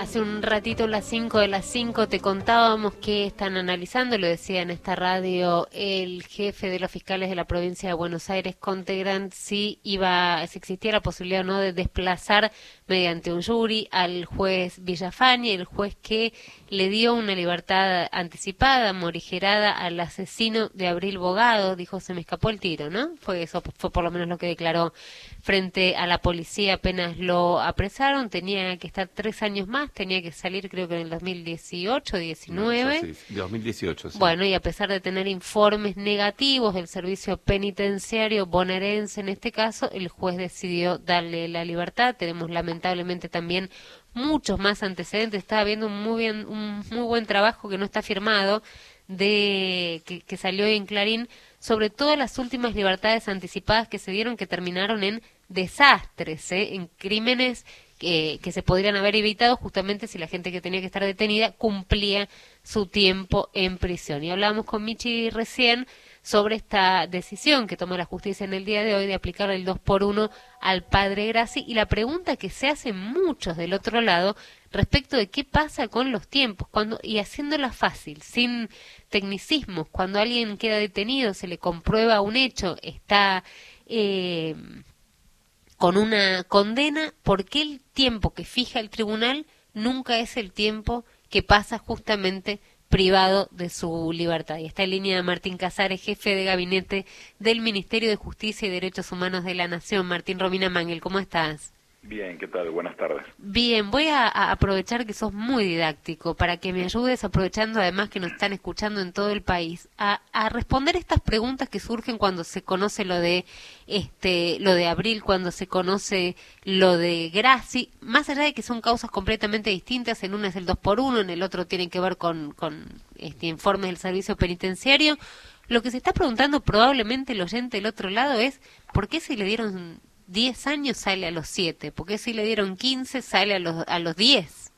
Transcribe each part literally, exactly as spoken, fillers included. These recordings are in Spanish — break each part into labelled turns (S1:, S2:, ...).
S1: Hace un ratito, las cinco de las cinco, te contábamos que están analizando, lo decía en esta radio el jefe de los fiscales de la provincia de Buenos Aires, Contegrant, si iba, si existía la posibilidad o no de desplazar mediante un jury al juez Villafañe, el juez que le dio una libertad anticipada, morigerada al asesino de Abril Bogado. Dijo, se me escapó el tiro, ¿no? Fue eso, fue por lo menos lo que declaró frente a la policía apenas lo apresaron. Tenía que estar tres años más, tenía que salir creo que en el dos mil dieciocho, diecinueve.
S2: No, sí, dos mil dieciocho, sí.
S1: Bueno, y a pesar de tener informes negativos del servicio penitenciario bonaerense en este caso, el juez decidió darle la libertad. Tenemos lamentablemente también muchos más antecedentes. Estaba viendo un muy bien, un muy buen trabajo que no está firmado, de que, que salió hoy en Clarín, sobre todas las últimas libertades anticipadas que se dieron, que terminaron en desastres, ¿eh? En crímenes que, que se podrían haber evitado justamente si la gente que tenía que estar detenida cumplía su tiempo en prisión. Y hablábamos con Michi recién sobre esta decisión que toma la justicia en el día de hoy de aplicar el dos por uno al padre Grassi, y la pregunta que se hacen muchos del otro lado respecto de qué pasa con los tiempos, cuando y haciéndola fácil, sin tecnicismos. Cuando alguien queda detenido, se le comprueba un hecho, está eh, con una condena, ¿por qué el tiempo que fija el tribunal nunca es el tiempo que pasa justamente privado de su libertad? Y está en línea Martín Casares, jefe de gabinete del Ministerio de Justicia y Derechos Humanos de la Nación. Martín Romina Mangel, ¿cómo estás?
S3: Bien, ¿qué tal? Buenas tardes.
S1: Bien, voy a, a aprovechar que sos muy didáctico para que me ayudes, aprovechando además que nos están escuchando en todo el país, a, a responder estas preguntas que surgen cuando se conoce lo de este lo de Abril, cuando se conoce lo de Grassi, más allá de que son causas completamente distintas. En una es el dos por uno, en el otro tiene que ver con, con este informes del servicio penitenciario. Lo que se está preguntando probablemente el oyente del otro lado es ¿por qué si le dieron diez años sale a los siete? ¿Por qué si le dieron quince sale a los a los diez?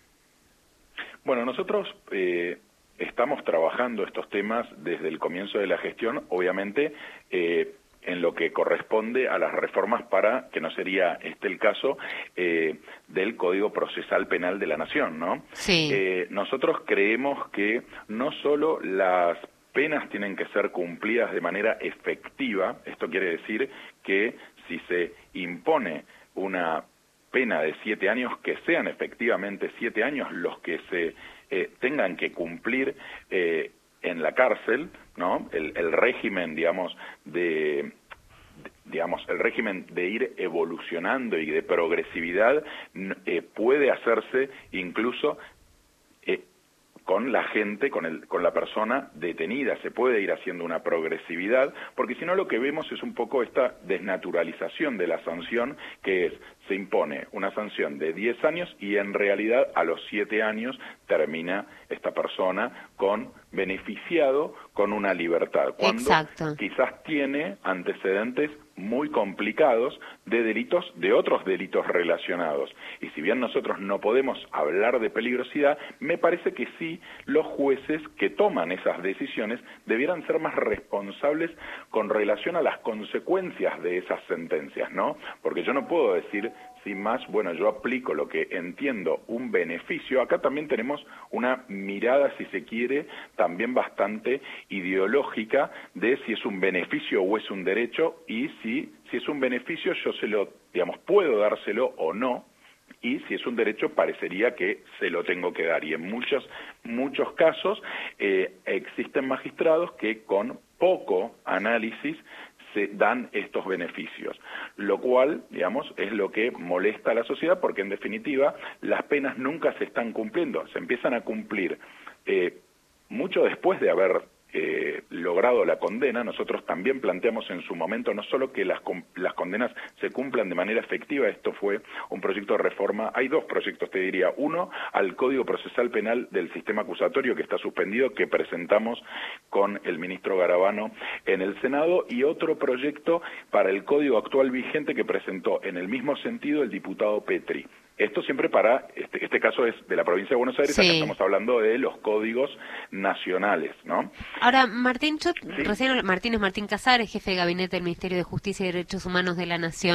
S3: Bueno, nosotros eh, estamos trabajando estos temas desde el comienzo de la gestión, obviamente eh, en lo que corresponde a las reformas para, que no sería este el caso, eh, del Código Procesal Penal de la Nación, ¿no?
S1: Sí.
S3: Eh, nosotros creemos que no solo las penas tienen que ser cumplidas de manera efectiva, esto quiere decir que si se impone una pena de siete años, que sean efectivamente siete años los que se eh, tengan que cumplir eh, en la cárcel, ¿no? El, el régimen, digamos, de, de, digamos, el régimen de ir evolucionando y de progresividad eh, puede hacerse incluso eh, con la gente, con el, con la persona detenida. Se puede ir haciendo una progresividad, porque si no lo que vemos es un poco esta desnaturalización de la sanción, que es, se impone una sanción de diez años y en realidad a los siete años termina esta persona con beneficiado con una libertad, cuando
S1: Exacto.
S3: quizás tiene antecedentes muy complicados de delitos, de otros delitos relacionados. Y si bien nosotros no podemos hablar de peligrosidad, me parece que sí los jueces que toman esas decisiones debieran ser más responsables con relación a las consecuencias de esas sentencias, ¿no? Porque yo no puedo decir sin más, bueno, yo aplico lo que entiendo un beneficio. Acá también tenemos una mirada, si se quiere, también bastante ideológica de si es un beneficio o es un derecho, y si, si es un beneficio yo se lo, digamos, puedo dárselo o no, y si es un derecho parecería que se lo tengo que dar. Y en muchos, muchos casos eh, existen magistrados que con poco análisis se dan estos beneficios, lo cual, digamos, es lo que molesta a la sociedad, porque en definitiva las penas nunca se están cumpliendo, se empiezan a cumplir eh, mucho después de haber eh, logrado la condena. Nosotros también planteamos en su momento no solo que las, las condenas se cumplan de manera efectiva, esto fue un proyecto de reforma, hay dos proyectos te diría, uno al Código Procesal Penal del Sistema Acusatorio que está suspendido, que presentamos con el ministro Garabano en el Senado, y otro proyecto para el Código actual vigente que presentó en el mismo sentido el diputado Petri. Esto siempre para, este, este caso es de la provincia de Buenos Aires,
S1: sí.
S3: Acá estamos hablando de los códigos nacionales, ¿no?
S1: Ahora, Martín, yo,
S3: ¿Sí?
S1: recién Martín es Martín Casares, jefe de gabinete del Ministerio de Justicia y Derechos Humanos de la Nación.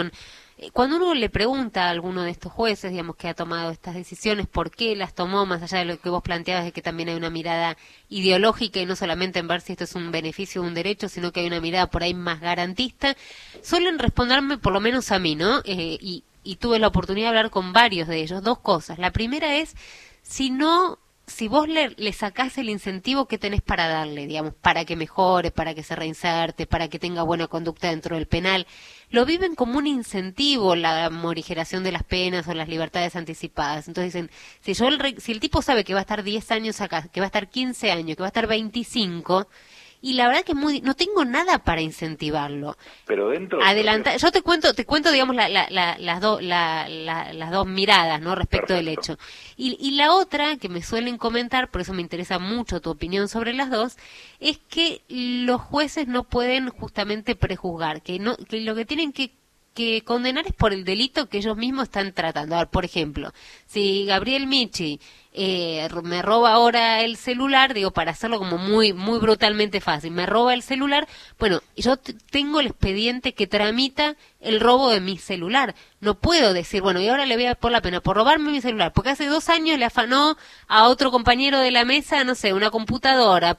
S1: Cuando uno le pregunta a alguno de estos jueces, digamos, que ha tomado estas decisiones, por qué las tomó, más allá de lo que vos planteabas, de que también hay una mirada ideológica y no solamente en ver si esto es un beneficio o un derecho, sino que hay una mirada por ahí más garantista, suelen responderme, por lo menos a mí, ¿no? Eh, y, y tuve la oportunidad de hablar con varios de ellos, dos cosas. La primera es, si no... si vos le, le sacás el incentivo que tenés para darle, digamos, para que mejore, para que se reinserte, para que tenga buena conducta dentro del penal, lo viven como un incentivo la morigeración de las penas o las libertades anticipadas. Entonces dicen, si yo el, si el tipo sabe que va a estar diez años acá, que va a estar quince años, que va a estar veinticinco, y la verdad que muy, no tengo nada para incentivarlo.
S3: Pero dentro...
S1: Adelanta, yo te cuento, te cuento, digamos, la, la, la, las, do, la, la, las dos miradas, ¿no? Respecto Perfecto. Del hecho. Y, y la otra, que me suelen comentar, por eso me interesa mucho tu opinión sobre las dos, es que los jueces no pueden justamente prejuzgar, que no, que lo que tienen que que condenar es por el delito que ellos mismos están tratando. A ver, por ejemplo, si Gabriel Michi eh, me roba ahora el celular, digo, para hacerlo como muy muy brutalmente fácil, me roba el celular, bueno, yo t- tengo el expediente que tramita el robo de mi celular. No puedo decir, bueno, y ahora le voy a por la pena por robarme mi celular, porque hace dos años le afanó a otro compañero de la mesa, no sé, una computadora,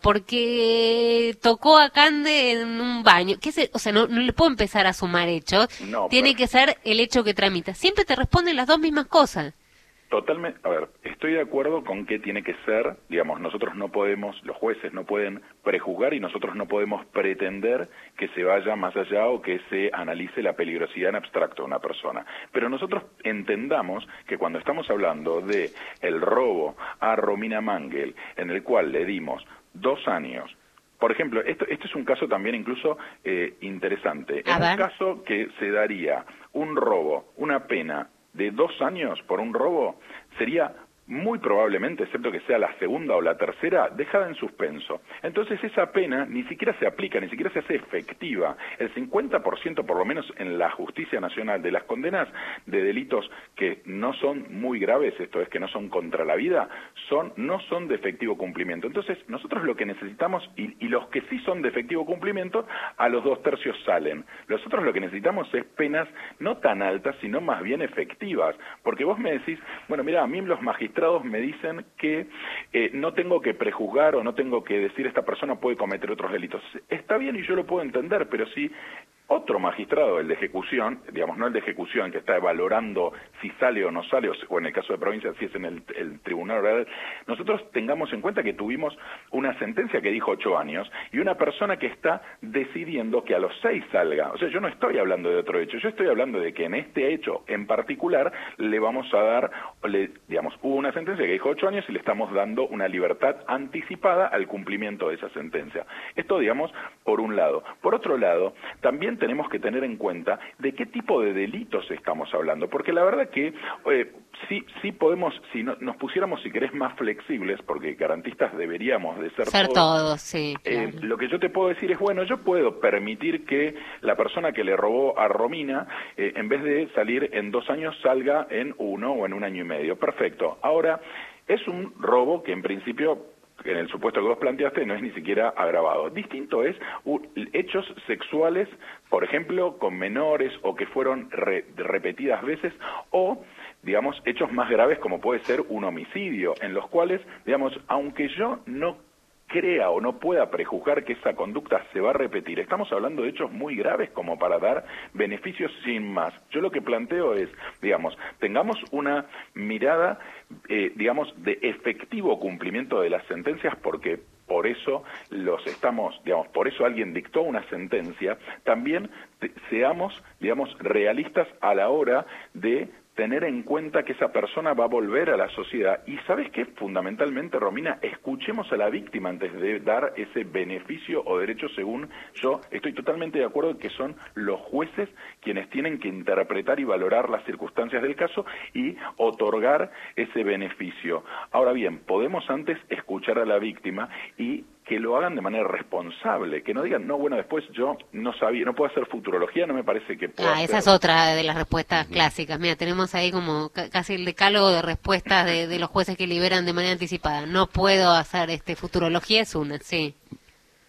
S1: porque tocó a Cande en un baño. ¿Qué sé? O sea, no, no le puedo empezar a sumar hechos. No, tiene pero... que ser el hecho que tramita. Siempre te responden las dos mismas cosas.
S3: Totalmente, a ver, estoy de acuerdo con que tiene que ser, digamos, nosotros no podemos, los jueces no pueden prejuzgar y nosotros no podemos pretender que se vaya más allá o que se analice la peligrosidad en abstracto de una persona. Pero nosotros entendamos que cuando estamos hablando de el robo a Romina Mangel, en el cual le dimos dos años, por ejemplo, esto, esto es un caso también incluso eh, interesante. En un caso que se daría un robo, una pena de dos años por un robo, sería muy probablemente, excepto que sea la segunda o la tercera, dejada en suspenso. Entonces esa pena ni siquiera se aplica, ni siquiera se hace efectiva. El cincuenta por ciento, por lo menos en la justicia nacional, de las condenas de delitos que no son muy graves, esto es, que no son contra la vida, son no son de efectivo cumplimiento. Entonces nosotros lo que necesitamos, y, y los que sí son de efectivo cumplimiento, a los dos tercios salen. Nosotros lo que necesitamos es penas no tan altas, sino más bien efectivas. Porque vos me decís, bueno, mira, a mí los magistrados me dicen que eh, no tengo que prejuzgar o no tengo que decir esta persona puede cometer otros delitos. Está bien y yo lo puedo entender, pero si otro magistrado, el de ejecución, digamos, no el de ejecución, que está valorando si sale o no sale, o, o en el caso de provincia, si es en el, el tribunal oral, nosotros tengamos en cuenta que tuvimos una sentencia que dijo ocho años y una persona que está decidiendo que a los seis salga. O sea, yo no estoy hablando de otro hecho, yo estoy hablando de que en este hecho en particular le vamos a dar, le, digamos, hubo una sentencia que dijo ocho años y le estamos dando una libertad anticipada al cumplimiento de esa sentencia. Esto, digamos, por un lado. Por otro lado, también tenemos que tener en cuenta de qué tipo de delitos estamos hablando, porque la verdad que eh, sí, sí podemos, si no, nos pusiéramos, si querés, más flexibles, porque garantistas deberíamos de ser,
S1: ser todos, todos sí,
S3: eh,
S1: claro.
S3: Lo que yo te puedo decir es, bueno, yo puedo permitir que la persona que le robó a Romina, eh, en vez de salir en dos años, salga en uno o en un año y medio. Perfecto. Ahora, es un robo que en principio, en el supuesto que vos planteaste, no es ni siquiera agravado. Distinto es uh, hechos sexuales, por ejemplo, con menores o que fueron re, repetidas veces, o, digamos, hechos más graves como puede ser un homicidio, en los cuales, digamos, aunque yo no crea o no pueda prejuzgar que esa conducta se va a repetir, estamos hablando de hechos muy graves como para dar beneficios sin más. Yo lo que planteo es, digamos, tengamos una mirada, eh, digamos, de efectivo cumplimiento de las sentencias, porque por eso los estamos, digamos, por eso alguien dictó una sentencia. También te, seamos, digamos, realistas a la hora de tener en cuenta que esa persona va a volver a la sociedad. Y ¿sabes qué? Fundamentalmente, Romina, escuchemos a la víctima antes de dar ese beneficio o derecho, según yo estoy totalmente de acuerdo que son los jueces quienes tienen que interpretar y valorar las circunstancias del caso y otorgar ese beneficio. Ahora bien, podemos antes escuchar a la víctima y que lo hagan de manera responsable, que no digan, no, bueno, después yo no sabía, no puedo hacer futurología, no me parece que pueda.
S1: Ah, esa es otra de las respuestas uh-huh. clásicas. Mira, tenemos ahí como c- casi el decálogo de respuestas de, de los jueces que liberan de manera anticipada. No puedo hacer este futurología, es una, sí.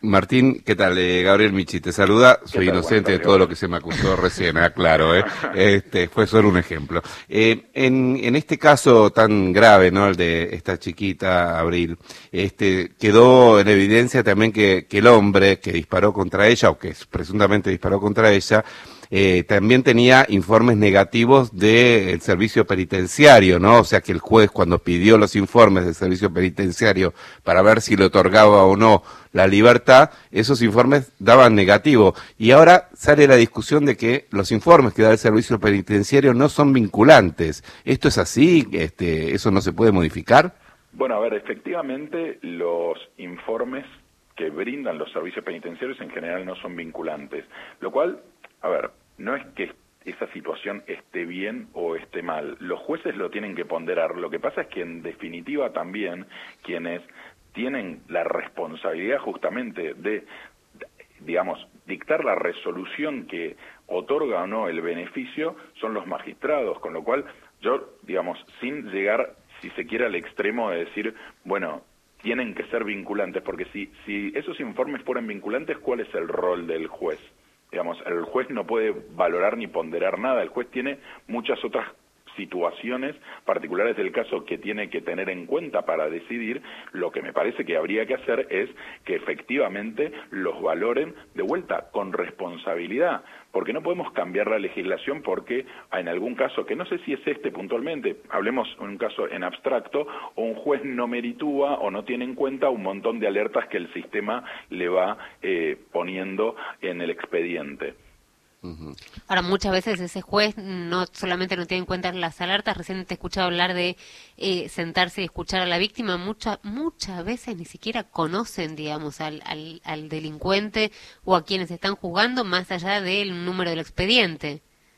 S2: Martín, ¿qué tal? Eh, Gabriel Michi te saluda. Soy
S3: tal,
S2: inocente de todo lo que se me acusó recién, ah, claro, ¿eh? Este, fue solo un ejemplo. Eh, en, en este caso tan grave, ¿no? El de esta chiquita, Abril, este, quedó en evidencia también que, que el hombre que disparó contra ella, o que presuntamente disparó contra ella, Eh, también tenía informes negativos del servicio penitenciario, ¿no? O sea que el juez, cuando pidió los informes del servicio penitenciario para ver si le otorgaba o no la libertad, esos informes daban negativo. Y ahora sale la discusión de que los informes que da el servicio penitenciario no son vinculantes. ¿Esto es así? Este, ¿eso no se puede modificar?
S3: Bueno, a ver, efectivamente los informes que brindan los servicios penitenciarios en general no son vinculantes, lo cual, a ver, no es que esa situación esté bien o esté mal, los jueces lo tienen que ponderar. Lo que pasa es que en definitiva también quienes tienen la responsabilidad justamente de, digamos, dictar la resolución que otorga o no el beneficio son los magistrados, con lo cual yo, digamos, sin llegar, si se quiere, al extremo de decir, bueno, tienen que ser vinculantes, porque si, si esos informes fueran vinculantes, ¿cuál es el rol del juez? Digamos, el juez no puede valorar ni ponderar nada, el juez tiene muchas otras situaciones particulares del caso que tiene que tener en cuenta para decidir. Lo que me parece que habría que hacer es que efectivamente los valoren de vuelta con responsabilidad, porque no podemos cambiar la legislación porque en algún caso, que no sé si es este puntualmente, hablemos de un caso en abstracto, o un juez no meritúa o no tiene en cuenta un montón de alertas que el sistema le va eh, poniendo en el expediente.
S1: Ahora, muchas veces ese juez no solamente no tiene en cuenta las alertas, recién te he escuchado hablar de eh, sentarse y escuchar a la víctima, muchas muchas veces ni siquiera conocen, digamos, al, al, al delincuente o a quienes están juzgando, más allá del número del expediente.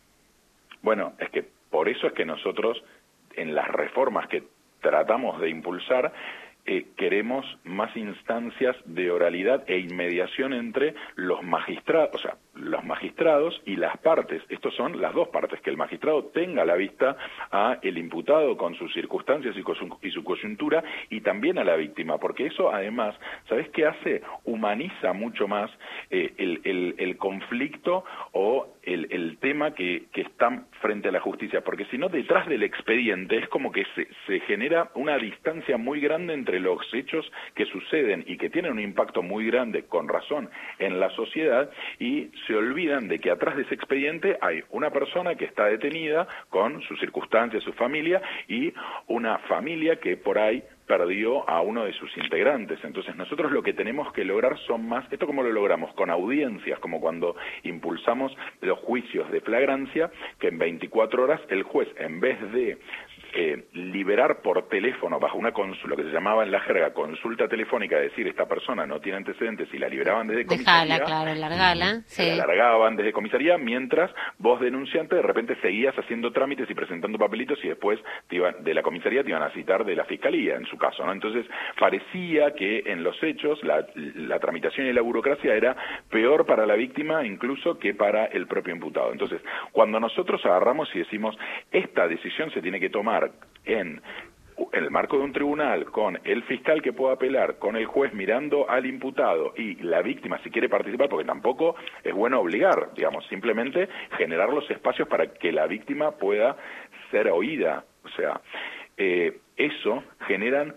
S3: Bueno, es que por eso es que nosotros, en las reformas que tratamos de impulsar, Eh, queremos más instancias de oralidad e inmediación entre los magistrados, o sea, los magistrados y las partes. Estos son las dos partes, que el magistrado tenga a la vista a el imputado con sus circunstancias y, con su, y su coyuntura, y también a la víctima, porque eso además, ¿sabés qué hace? Humaniza mucho más eh, el, el, el conflicto o el, el tema que, que está frente a la justicia, porque si no, detrás del expediente es como que se, se genera una distancia muy grande entre los hechos que suceden y que tienen un impacto muy grande, con razón, en la sociedad, y se olvidan de que atrás de ese expediente hay una persona que está detenida con sus circunstancias, su familia, y una familia que por ahí perdió a uno de sus integrantes. Entonces nosotros lo que tenemos que lograr son más, ¿esto cómo lo logramos? Con audiencias, como cuando impulsamos los juicios de flagrancia, que en veinticuatro horas el juez, en vez de eh, liberar por teléfono bajo una consulta, lo que se llamaba en la jerga consulta telefónica, decir esta persona no tiene antecedentes, y la liberaban desde comisaría,
S1: Dejala, claro, largala,
S3: se
S1: sí.
S3: la largaban desde comisaría, mientras vos, denunciante, de repente seguías haciendo trámites y presentando papelitos, y después te iban, de la comisaría te iban a citar de la fiscalía, en su caso, ¿no? Entonces parecía que en los hechos la, la tramitación y la burocracia era peor para la víctima incluso que para el propio imputado. Entonces, cuando nosotros agarramos y decimos, esta decisión se tiene que tomar en en el marco de un tribunal, con el fiscal que pueda apelar, con el juez mirando al imputado y la víctima si quiere participar, porque tampoco es bueno obligar, digamos, simplemente generar los espacios para que la víctima pueda ser oída. O sea, eh, eso generan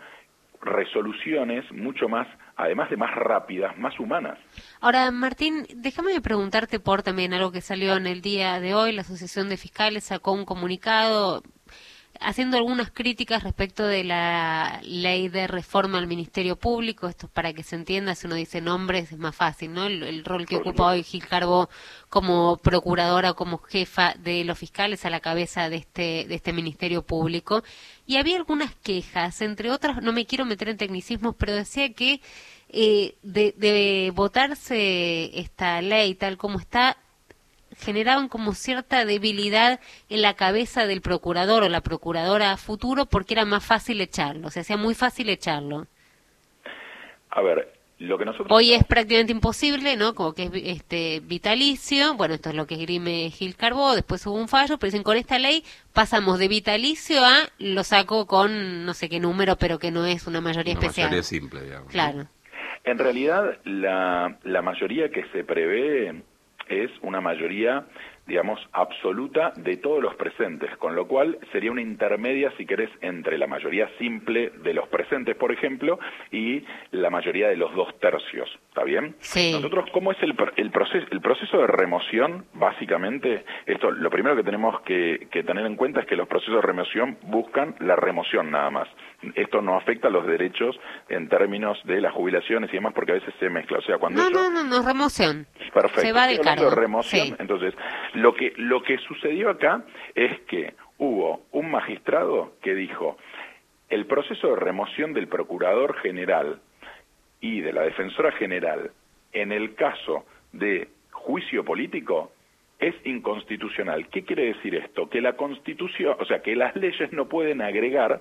S3: resoluciones mucho más, además de más rápidas, más humanas.
S1: Ahora, Martín, déjame preguntarte por también algo que salió en el día de hoy. La Asociación de Fiscales sacó un comunicado haciendo algunas críticas respecto de la ley de reforma al Ministerio Público. Esto es para que se entienda, si uno dice nombres es más fácil, ¿no? El, el rol que ocupa hoy Gil Carbó como procuradora o como jefa de los fiscales a la cabeza de este, de este Ministerio Público. Y había algunas quejas, entre otras, no me quiero meter en tecnicismos, pero decía que eh, de, de votarse esta ley tal como está, generaban como cierta debilidad en la cabeza del procurador o la procuradora a futuro, porque era más fácil echarlo, se hacía muy fácil echarlo.
S3: A ver, lo que nosotros...
S1: Hoy es prácticamente imposible, ¿no? Como que es este vitalicio, bueno, esto es lo que esgrime Gil Carbó, después hubo un fallo, pero dicen, con esta ley pasamos de vitalicio a lo saco con no sé qué número, pero que no es una mayoría
S2: una
S1: especial.
S2: mayoría simple, digamos.
S1: Claro.
S3: En realidad, la, la mayoría que se prevé es una mayoría, digamos, absoluta de todos los presentes, con lo cual sería una intermedia, si querés, entre la mayoría simple de los presentes, por ejemplo, y la mayoría de los dos tercios, ¿está bien?
S1: Sí.
S3: Nosotros, ¿cómo es el, el, proceso, el proceso de remoción? Básicamente, esto, lo primero que tenemos que, que tener en cuenta es que los procesos de remoción buscan la remoción nada más. Esto no afecta a los derechos en términos de las jubilaciones y demás, porque a veces se mezcla. O sea, cuando
S1: No,
S3: eso...
S1: no, no, no, remoción.
S3: Perfecto.
S1: Se va del
S3: Estoy hablando
S1: cargo.
S3: de remoción,
S1: Sí.
S3: Entonces, lo que, lo que sucedió acá es que hubo un magistrado que dijo, el proceso de remoción del procurador general y de la defensora general en el caso de juicio político es inconstitucional. ¿Qué quiere decir esto? Que la Constitución, o sea, que las leyes no pueden agregar,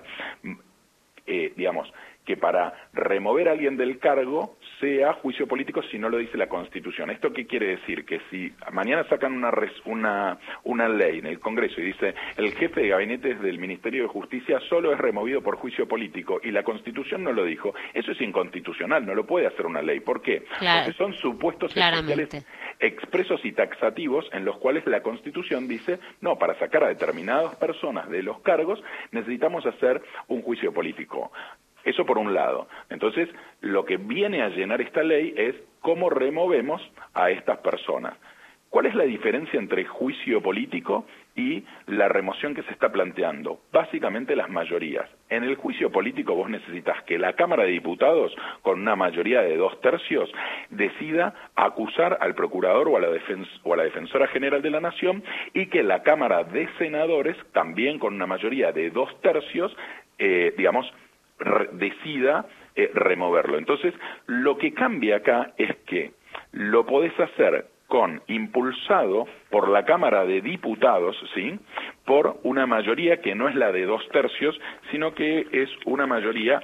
S3: eh, digamos, que para remover a alguien del cargo sea juicio político si no lo dice la Constitución. ¿Esto qué quiere decir? Que si mañana sacan una, res, una, una ley en el Congreso y dice el jefe de gabinetes del Ministerio de Justicia solo es removido por juicio político y la Constitución no lo dijo, eso es inconstitucional, no lo puede hacer una ley. ¿Por qué?
S1: Claro.
S3: Porque son supuestos
S1: Claramente.
S3: especiales expresos y taxativos en los cuales la Constitución dice, no, para sacar a determinadas personas de los cargos necesitamos hacer un juicio político. Eso por un lado. Entonces, lo que viene a llenar esta ley es cómo removemos a estas personas. ¿Cuál es la diferencia entre juicio político y la remoción que se está planteando? Básicamente las mayorías. En el juicio político vos necesitas que la Cámara de Diputados, con una mayoría de dos tercios, decida acusar al procurador o a la, defens o a la defensora general de la Nación y que la Cámara de Senadores, también con una mayoría de dos tercios, eh, digamos, Re decida eh, removerlo. Entonces, lo que cambia acá es que lo podés hacer con impulsado por la Cámara de Diputados, ¿sí? Por una mayoría que no es la de dos tercios, sino que es una mayoría,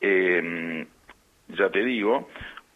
S3: eh, ya te digo...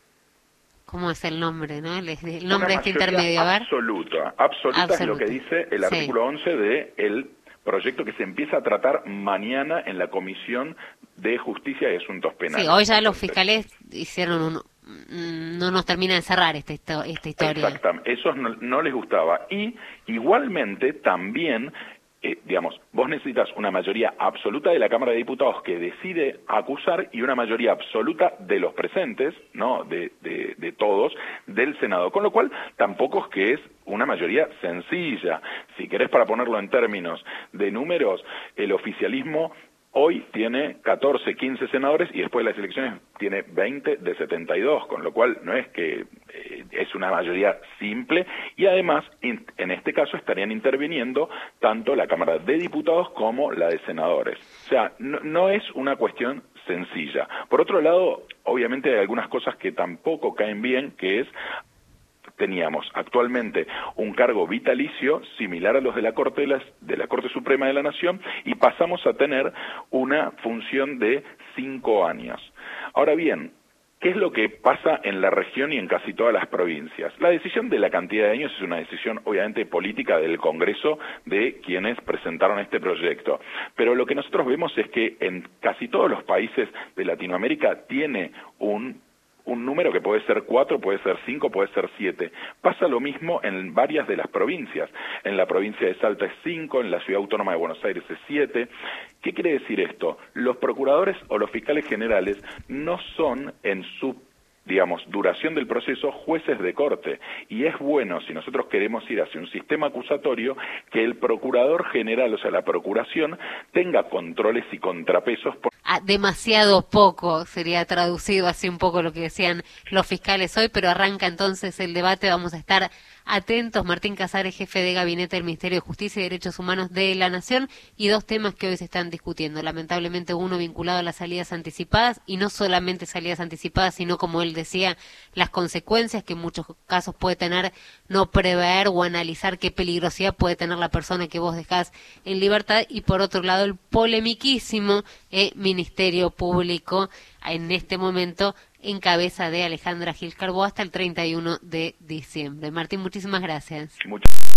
S1: ¿Cómo es el nombre, no? El, el nombre de este
S3: mayoría
S1: intermedio, a ver.
S3: Absoluta, absoluta, absoluta es lo que dice el
S1: sí.
S3: artículo once de el proyecto que se empieza a tratar mañana en la Comisión de Justicia y Asuntos Penales.
S1: Sí, hoy ya los fiscales hicieron un... no nos termina de cerrar esta, esta historia.
S3: Exactamente, eso no, no les gustaba. Y igualmente también, eh, digamos, vos necesitas una mayoría absoluta de la Cámara de Diputados que decide acusar y una mayoría absoluta de los presentes, ¿no?, de, de, de todos, del Senado. Con lo cual, tampoco es que es una mayoría sencilla. Si querés, para ponerlo en términos de números, el oficialismo hoy tiene catorce, quince senadores y después de las elecciones tiene veinte de setenta y dos, con lo cual no es que eh, es una mayoría simple y además in, en este caso estarían interviniendo tanto la Cámara de Diputados como la de senadores. O sea, no, no es una cuestión sencilla. Por otro lado, obviamente hay algunas cosas que tampoco caen bien, que es teníamos actualmente un cargo vitalicio similar a los de la Corte de, las, de la Corte Suprema de la Nación y pasamos a tener una función de cinco años. Ahora bien, ¿qué es lo que pasa en la región y en casi todas las provincias? La decisión de la cantidad de años es una decisión obviamente política del Congreso de quienes presentaron este proyecto, pero lo que nosotros vemos es que en casi todos los países de Latinoamérica tiene un un número que puede ser cuatro, puede ser cinco, puede ser siete. Pasa lo mismo en varias de las provincias. En la provincia de Salta es cinco, en la Ciudad Autónoma de Buenos Aires es siete. ¿Qué quiere decir esto? Los procuradores o los fiscales generales no son en su digamos, duración del proceso, jueces de corte. Y es bueno, si nosotros queremos ir hacia un sistema acusatorio, que el procurador general, o sea, la procuración, tenga controles y contrapesos. Por...
S1: Ah, demasiado poco sería traducido así un poco lo que decían los fiscales hoy, pero arranca entonces el debate, vamos a estar atentos. Martín Casares, jefe de gabinete del Ministerio de Justicia y Derechos Humanos de la Nación, y dos temas que hoy se están discutiendo. Lamentablemente uno vinculado a las salidas anticipadas, y no solamente salidas anticipadas, sino, como él decía, las consecuencias que en muchos casos puede tener no prever o analizar qué peligrosidad puede tener la persona que vos dejás en libertad, y por otro lado el polemiquísimo eh, Ministerio Público en este momento en cabeza de Alejandra Gil Carbó hasta el treinta y uno de diciembre. Martín, muchísimas gracias.
S3: Muchas